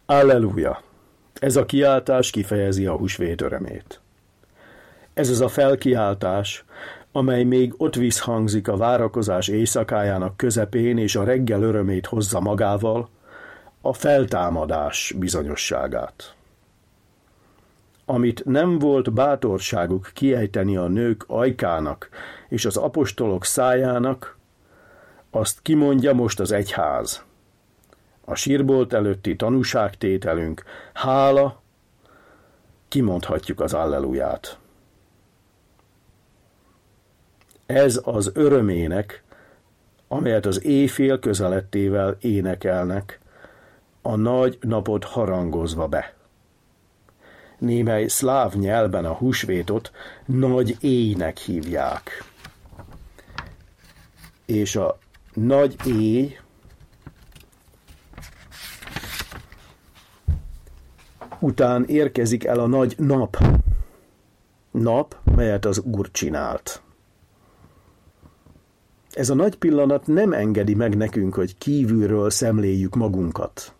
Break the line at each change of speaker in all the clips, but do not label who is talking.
Alleluja! Ez a kiáltás kifejezi a húsvét örömét. Ez az a felkiáltás, amely még ott visszhangzik a várakozás éjszakájának közepén, és a reggel örömét hozza magával, a feltámadás bizonyosságát. Amit nem volt bátorságuk kiejteni a nők ajkának és az apostolok szájának, azt kimondja most az egyház. A sírbolt előtti tanúságtételünk, hála, kimondhatjuk az alleluját. Ez az örömének, amelyet az éjfél közelettével énekelnek, a nagy napot harangozva be. Némely szláv nyelven a húsvétot nagy éjnek hívják. És a nagy éj után érkezik el a nagy nap. Nap, melyet az Úr csinált. Ez a nagy pillanat nem engedi meg nekünk, hogy kívülről szemléljük magunkat.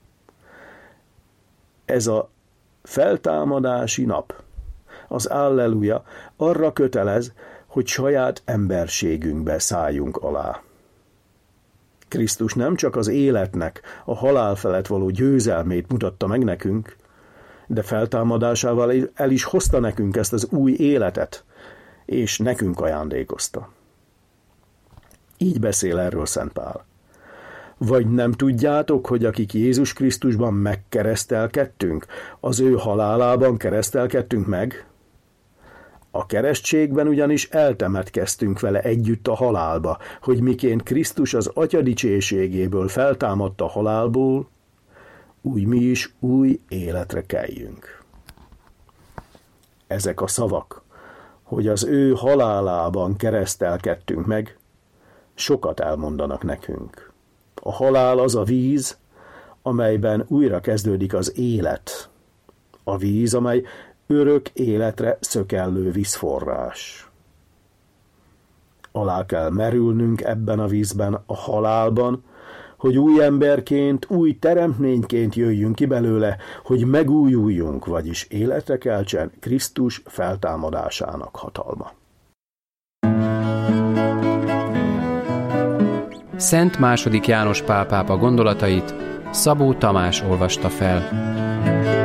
Ez a feltámadási nap, az alleluja arra kötelez, hogy saját emberségünkbe szálljunk alá. Krisztus nem csak az életnek, a halál felett való győzelmét mutatta meg nekünk, de feltámadásával el is hozta nekünk ezt az új életet, és nekünk ajándékozta. Így beszél erről Szent Pál. Vagy nem tudjátok, hogy akik Jézus Krisztusban megkeresztelkedtünk, az ő halálában keresztelkedtünk meg? A keresztségben ugyanis eltemetkeztünk vele együtt a halálba, hogy miként Krisztus az Atya dicsőségéből feltámadt a halálból, úgy mi is új életre kelljünk. Ezek a szavak, hogy az ő halálában keresztelkedtünk meg, sokat elmondanak nekünk. A halál az a víz, amelyben újra kezdődik az élet. A víz, amely örök életre szökellő vízforrás. Alá kell merülnünk ebben a vízben, a halálban, hogy új emberként, új teremtményként jöjjünk ki belőle, hogy megújuljunk, vagyis életre keltsen Krisztus feltámadásának hatalma.
Szent II. János Pál pápa gondolatait Szabó Tamás olvasta fel.